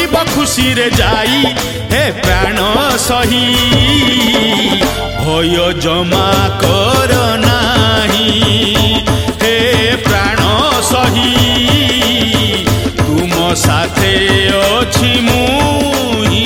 पड़िब खुशी रे जाई हे प्राण सही भय जमा कर नाही हे प्राण सही तुम साथे अछि मुई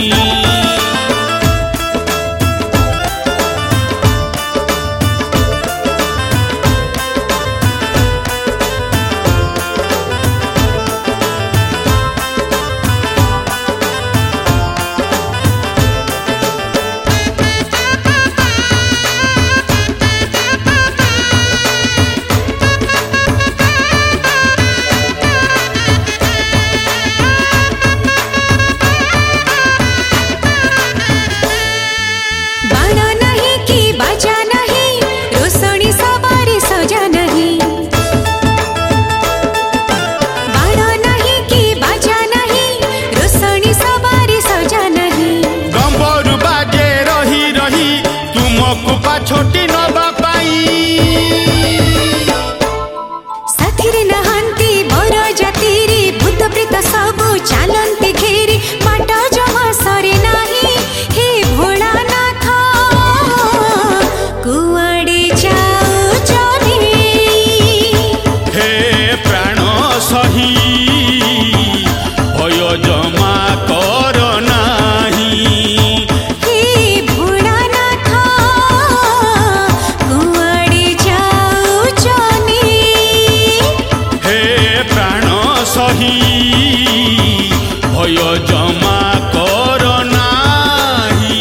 छोटी नबा साथी नहांती बर जाति भूत प्रेत सब चलती घेरी बाट जमा सरे नाही हे भोलानाथ कुआड़े जाऊचनी हे प्राण सही भय जमा कर नाही भय जमा कर नाही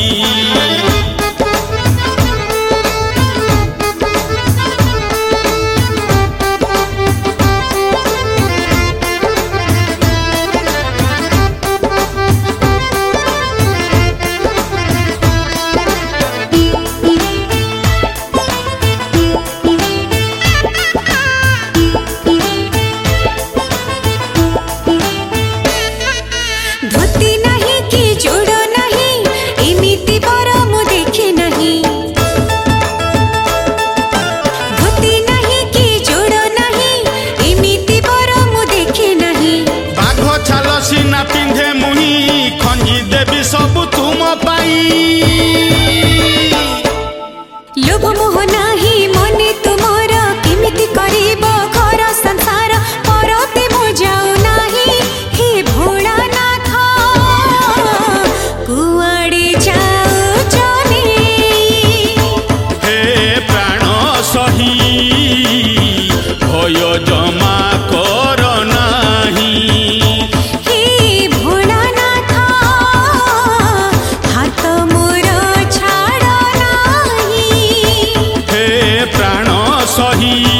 सीना पिंधे मुही खंजी देवी सब तुम पाई लोभ मोह नाही मने तुमर केमिति करिब घर संसार परते मो जाऊ नाही हे भोलानाथ कुआड़े जाऊचनी हे प्राण सही भय जमा कर नाही सही